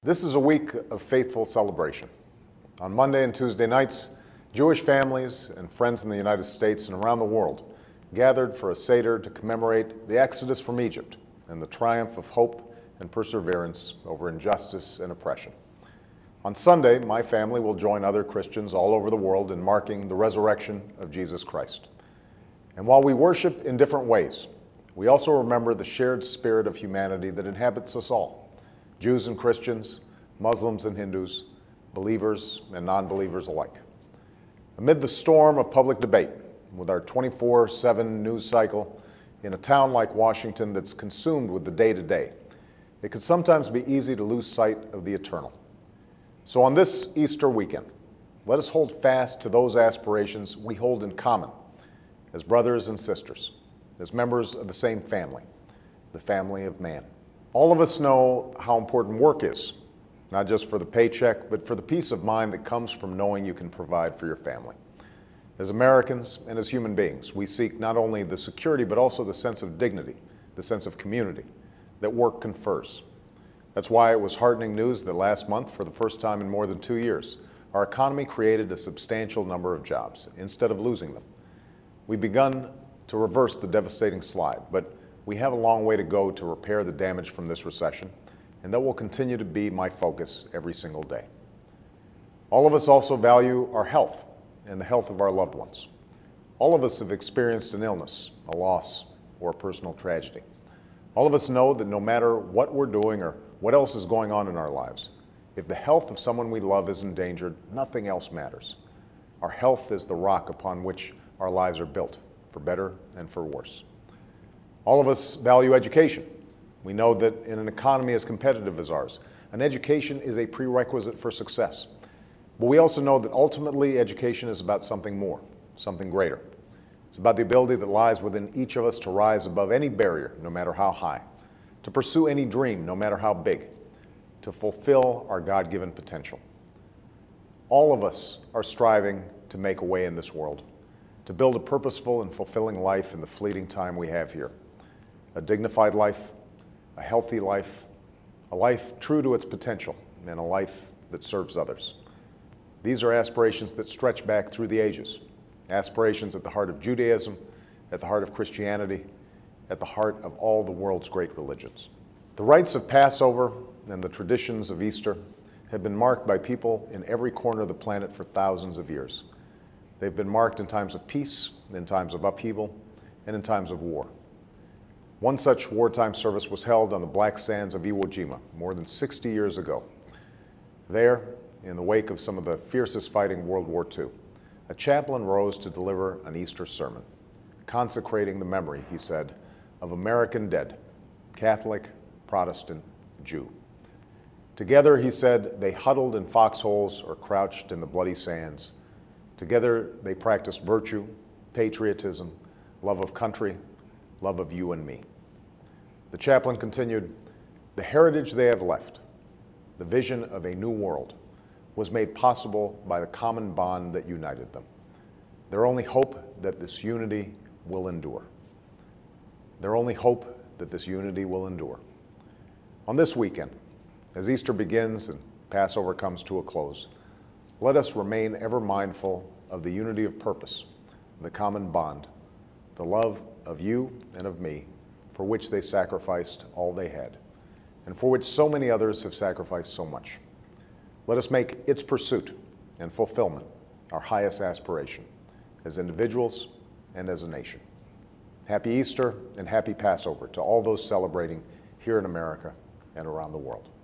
This is a week of faithful celebration. On Monday and Tuesday nights, Jewish families and friends in the United States and around the world gathered for a Seder to commemorate the Exodus from Egypt and the triumph of hope and perseverance over injustice and oppression. On Sunday, my family will join other Christians all over the world in marking the resurrection of Jesus Christ. And while we worship in different ways, we also remember the shared spirit of humanity that inhabits us all. Jews and Christians, Muslims and Hindus, believers and non-believers alike. Amid the storm of public debate, with our 24/7 news cycle in a town like Washington that's consumed with the day-to-day, it could sometimes be easy to lose sight of the eternal. So on this Easter weekend, let us hold fast to those aspirations we hold in common as brothers and sisters, as members of the same family, the family of man. All of us know how important work is, not just for the paycheck, but for the peace of mind that comes from knowing you can provide for your family. As Americans and as human beings, we seek not only the security, but also the sense of dignity, the sense of community that work confers. That's why it was heartening news that last month, for the first time in more than 2 years, our economy created a substantial number of jobs instead of losing them. We've begun to reverse the devastating slide, but we have a long way to go to repair the damage from this recession, and that will continue to be my focus every single day. All of us also value our health and the health of our loved ones. All of us have experienced an illness, a loss, or a personal tragedy. All of us know that no matter what we're doing or what else is going on in our lives, if the health of someone we love is endangered, nothing else matters. Our health is the rock upon which our lives are built, for better and for worse. All of us value education. We know that in an economy as competitive as ours, an education is a prerequisite for success. But we also know that ultimately education is about something more, something greater. It's about the ability that lies within each of us to rise above any barrier, no matter how high, to pursue any dream, no matter how big, to fulfill our God-given potential. All of us are striving to make a way in this world, to build a purposeful and fulfilling life in the fleeting time we have here. A dignified life, a healthy life, a life true to its potential, and a life that serves others. These are aspirations that stretch back through the ages, aspirations at the heart of Judaism, at the heart of Christianity, at the heart of all the world's great religions. The rites of Passover and the traditions of Easter have been marked by people in every corner of the planet for thousands of years. They've been marked in times of peace, in times of upheaval, and in times of war. One such wartime service was held on the black sands of Iwo Jima more than 60 years ago. There, in the wake of some of the fiercest fighting in World War II, a chaplain rose to deliver an Easter sermon, consecrating the memory, he said, of American dead, Catholic, Protestant, Jew. Together, he said, they huddled in foxholes or crouched in the bloody sands. Together, they practiced virtue, patriotism, love of country, love of you and me. The chaplain continued, the heritage they have left, the vision of a new world, was made possible by the common bond that united them. Their only hope that this unity will endure. Their only hope that this unity will endure. On this weekend, as Easter begins and Passover comes to a close, let us remain ever mindful of the unity of purpose, the common bond, the love of you and of me, for which they sacrificed all they had, and for which so many others have sacrificed so much. Let us make its pursuit and fulfillment our highest aspiration, as individuals and as a nation. Happy Easter and happy Passover to all those celebrating here in America and around the world.